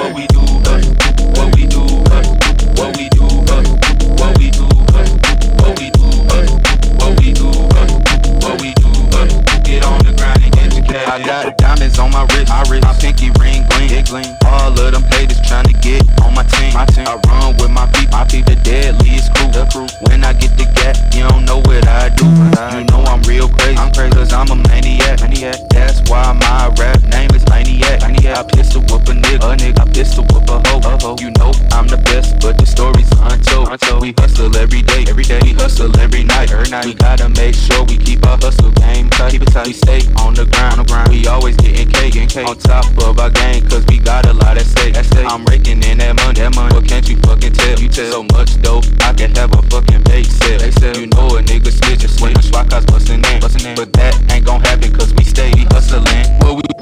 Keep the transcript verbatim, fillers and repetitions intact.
What we do, uh, what we do, uh, what we do, uh, what we do, uh, what we do, uh, what we do, uh, what we do, uh, get on the grind and get the cash. I got diamonds on my wrist, my wrist, my pinky ring gleam, gleam. All of them haters tryna get on my team, my team. I run with my people, my people, the deadliest crew, the crew. When I get the gap, you don't know what I do. You know I'm real crazy, I'm crazy, cause I'm a maniac, maniac. That's why my rap name is Maniac, maniac. I pistol whoop a nigga, a nigga. I pistol whoop a hoe, a hoe. You know I'm the best, but the story's untold, untold. We hustle every day, every day. We hustle every night, every night. We gotta make sure we keep our hustle game tight, keep it tight. We stay on the grind, on the grind. We always getting cake, getting cake. On top of our game, cause we got a lot at stake, at stake. I'm raking in that money, that money. What can't you fucking tell? You tell so much dope, I can have a fucking bake sale. They sell. You know a nigga snitching when the SWAT cops bustin' in, bustin' in. But that ain't gon' happen cause we stay hustling. What we